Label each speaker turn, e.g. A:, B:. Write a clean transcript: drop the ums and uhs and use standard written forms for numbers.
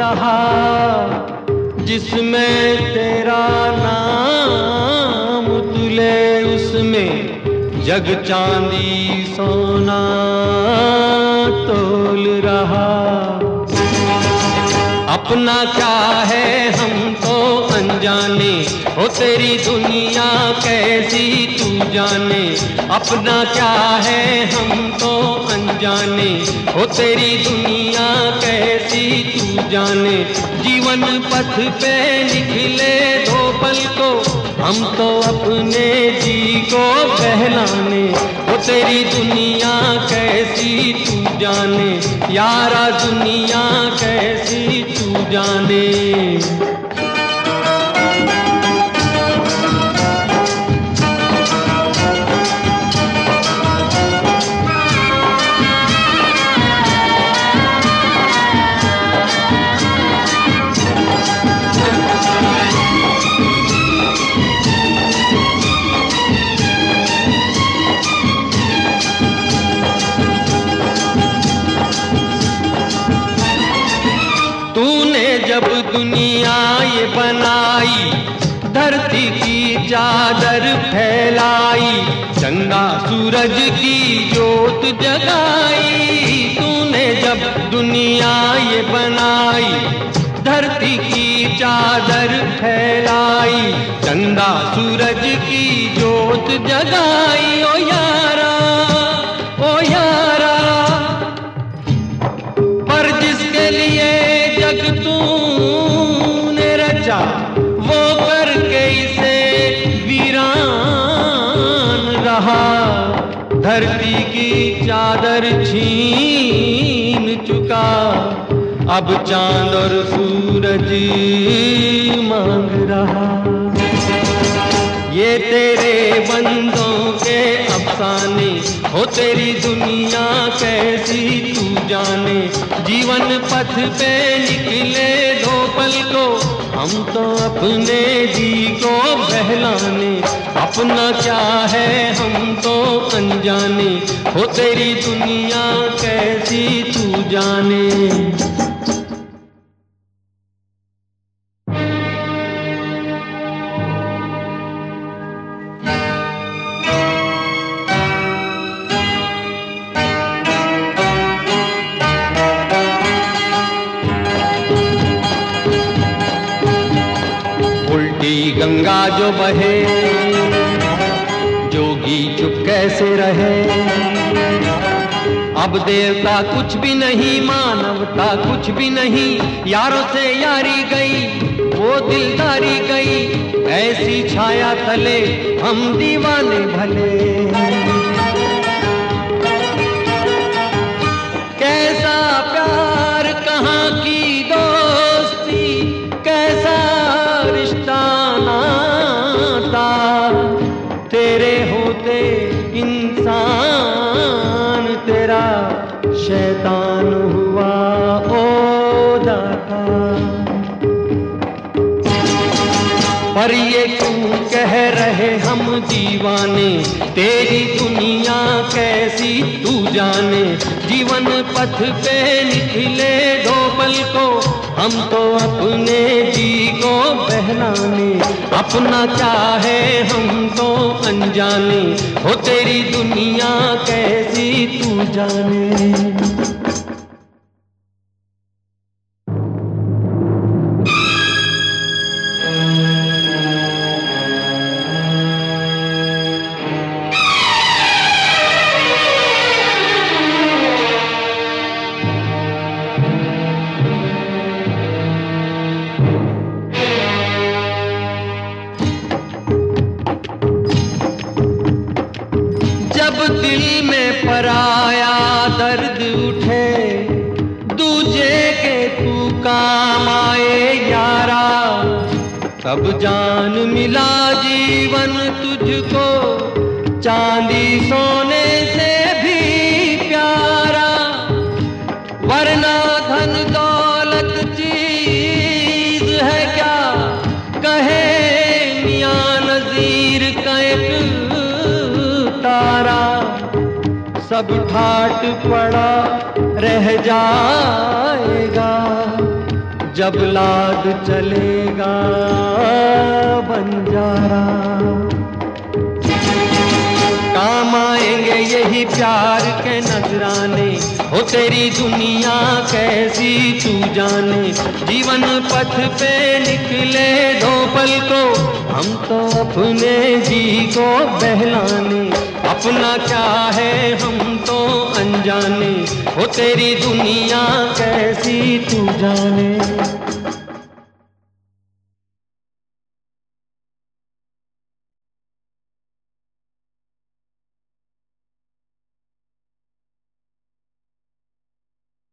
A: रहा, जिसमें तेरा नाम तुले उसमें जग चांदी सोना तोल रहा। अपना क्या है हम तो अनजाने, हो तेरी दुनिया कैसी तू जाने। अपना क्या है हम तो अनजाने, हो तेरी दुनिया कैसी तू जाने। जीवन पथ पे निकले दो पल को, हम तो अपने जी को बहलाने। हो तेरी दुनिया कैसी तू जाने, यारा दुनिया कैसी तू जाने। जब दुनिया ये बनाई, धरती की चादर फैलाई, चंदा सूरज की जोत जगाई। तूने जब दुनिया ये बनाई, धरती की चादर फैलाई, चंदा सूरज की जोत जगाई। ओ यारा, ओ यारा, पर जिसके लिए जग तूने रचा, वो करके इसे वीरान रहा। धरती की चादर छीन चुका, अब चांद और सूरज मांग रहा। ये तेरे बंदों के अफसाने, हो तेरी दुनिया कैसी तू जाने। जीवन पथ पे निकले दो पल को, हम तो अपने जी को बहलाने। अपना क्या है हम तो अनजाने, हो तेरी दुनिया कैसी तू जाने। गंगा जो बहे, जोगी चुप कैसे रहे। अब देवता कुछ भी नहीं, मानवता कुछ भी नहीं। यारों से यारी गई, वो दिलदारी गई, ऐसी छाया तले हम दीवाने भले। कैसा प्यार, कहाँ की दोस्ती, कैसा रिश्ता नाता, तेरे होते इंसान तेरा शैतान हुआ ओ दाता। पर ये क्यों कह रहे हम दीवाने, तेरी दुनिया कैसी तू जाने। जीवन पथ पे निकले दो पल को, हम तो अपने जी को बहलाने। अपना क्या है हम तो अनजाने, हो तेरी दुनिया कैसी तू जाने। जब दिल में पराया दर्द उठे, दूजे के तू काम आए यारा। तब जान मिला जीवन तुझको, चांदी सोने से भी प्यारा। वरना धन दौलत चीज है क्या, कहे मियां नजीर का एक तारा। सब ठाट पड़ा रह जाएगा, जब लाद चलेगा बंजारा। काम आएंगे यही प्यार के नजराने, हो तेरी दुनिया कैसी तू जाने। जीवन पथ पे निकले दो पल को, हम तो अपने जी को बहलाने। अपना क्या है हम तो अनजाने, हो तेरी दुनिया कैसी तू जाने।